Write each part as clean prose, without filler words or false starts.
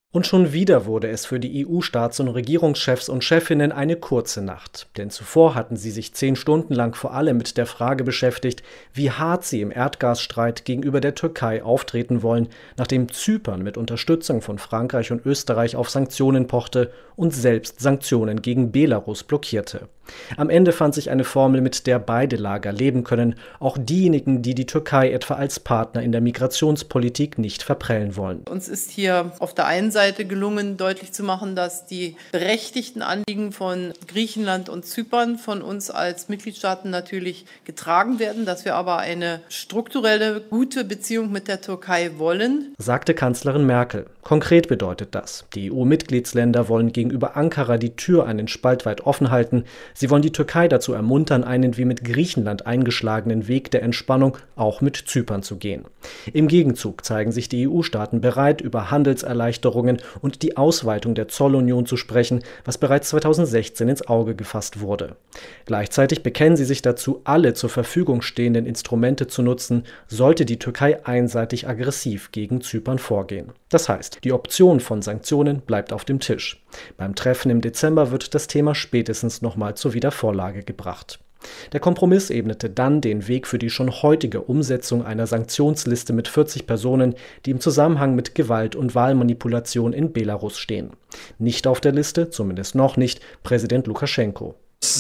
Und schon wieder wurde es für die EU-Staats- und Regierungschefs und Chefinnen eine kurze Nacht. Denn zuvor hatten sie sich 10 Stunden lang vor allem mit der Frage beschäftigt, wie hart sie im Erdgasstreit gegenüber der Türkei auftreten wollen, nachdem Zypern mit Unterstützung von Frankreich und Österreich auf Sanktionen pochte und selbst Sanktionen gegen Belarus blockierte. Am Ende fand sich eine Formel, mit der beide Lager leben können, auch diejenigen, die die Türkei etwa als Partner in der Migrationspolitik nicht verprellen wollen. Uns ist hier auf der einen Seite gelungen, deutlich zu machen, dass die berechtigten Anliegen von Griechenland und Zypern von uns als Mitgliedstaaten natürlich getragen werden, dass wir aber eine strukturelle, gute Beziehung mit der Türkei wollen, sagte Kanzlerin Merkel. Konkret bedeutet das, die EU-Mitgliedsländer wollen gegenüber Ankara die Tür einen Spalt weit offen halten. Sie wollen die Türkei dazu ermuntern, einen wie mit Griechenland eingeschlagenen Weg der Entspannung auch mit Zypern zu gehen. Im Gegenzug zeigen sich die EU-Staaten bereit, über Handelserleichterungen und die Ausweitung der Zollunion zu sprechen, was bereits 2016 ins Auge gefasst wurde. Gleichzeitig bekennen sie sich dazu, alle zur Verfügung stehenden Instrumente zu nutzen, sollte die Türkei einseitig aggressiv gegen Zypern vorgehen. Das heißt, die Option von Sanktionen bleibt auf dem Tisch. Beim Treffen im Dezember wird das Thema spätestens nochmal zur Wiedervorlage gebracht. Der Kompromiss ebnete dann den Weg für die schon heutige Umsetzung einer Sanktionsliste mit 40 Personen, die im Zusammenhang mit Gewalt und Wahlmanipulation in Belarus stehen. Nicht auf der Liste, zumindest noch nicht, Präsident Lukaschenko.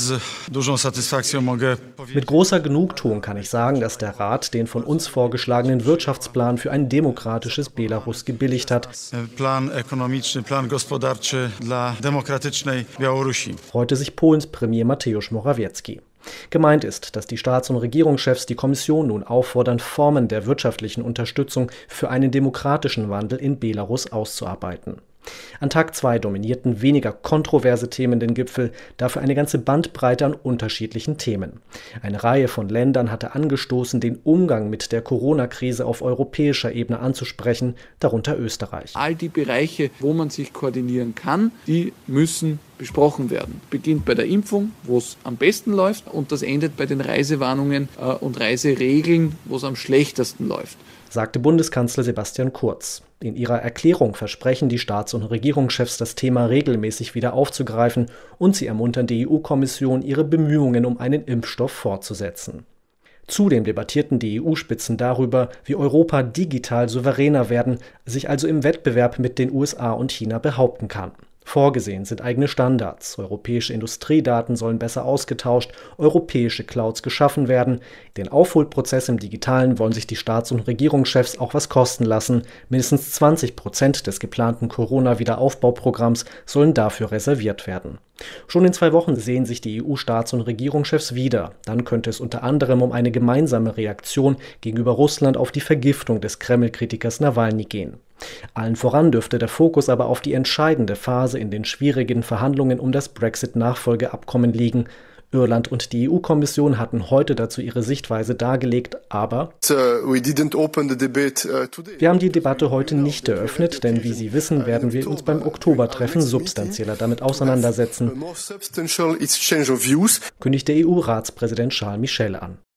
Mit großer Genugtuung kann ich sagen, dass der Rat den von uns vorgeschlagenen Wirtschaftsplan für ein demokratisches Belarus gebilligt hat. Freute sich Polens Premier Mateusz Morawiecki. Gemeint ist, dass die Staats- und Regierungschefs die Kommission nun auffordern, Formen der wirtschaftlichen Unterstützung für einen demokratischen Wandel in Belarus auszuarbeiten. An Tag 2 dominierten weniger kontroverse Themen den Gipfel, dafür eine ganze Bandbreite an unterschiedlichen Themen. Eine Reihe von Ländern hatte angestoßen, den Umgang mit der Corona-Krise auf europäischer Ebene anzusprechen, darunter Österreich. All die Bereiche, wo man sich koordinieren kann, die müssen besprochen werden. Beginnt bei der Impfung, wo es am besten läuft, und das endet bei den Reisewarnungen und Reiseregeln, wo es am schlechtesten läuft, sagte Bundeskanzler Sebastian Kurz. In ihrer Erklärung versprechen die Staats- und Regierungschefs, das Thema regelmäßig wieder aufzugreifen, und sie ermuntern die EU-Kommission, ihre Bemühungen um einen Impfstoff fortzusetzen. Zudem debattierten die EU-Spitzen darüber, wie Europa digital souveräner werden, sich also im Wettbewerb mit den USA und China behaupten kann. Vorgesehen sind eigene Standards, europäische Industriedaten sollen besser ausgetauscht, europäische Clouds geschaffen werden. Den Aufholprozess im Digitalen wollen sich die Staats- und Regierungschefs auch was kosten lassen. Mindestens 20% des geplanten Corona-Wiederaufbauprogramms sollen dafür reserviert werden. Schon in 2 Wochen sehen sich die EU-Staats- und Regierungschefs wieder. Dann könnte es unter anderem um eine gemeinsame Reaktion gegenüber Russland auf die Vergiftung des Kreml-Kritikers Nawalny gehen. Allen voran dürfte der Fokus aber auf die entscheidende Phase in den schwierigen Verhandlungen um das Brexit-Nachfolgeabkommen liegen. Irland und die EU-Kommission hatten heute dazu ihre Sichtweise dargelegt, aber wir haben die Debatte heute nicht eröffnet, denn wie Sie wissen, werden wir uns beim Oktobertreffen substanzieller damit auseinandersetzen, kündigte EU-Ratspräsident Charles Michel an.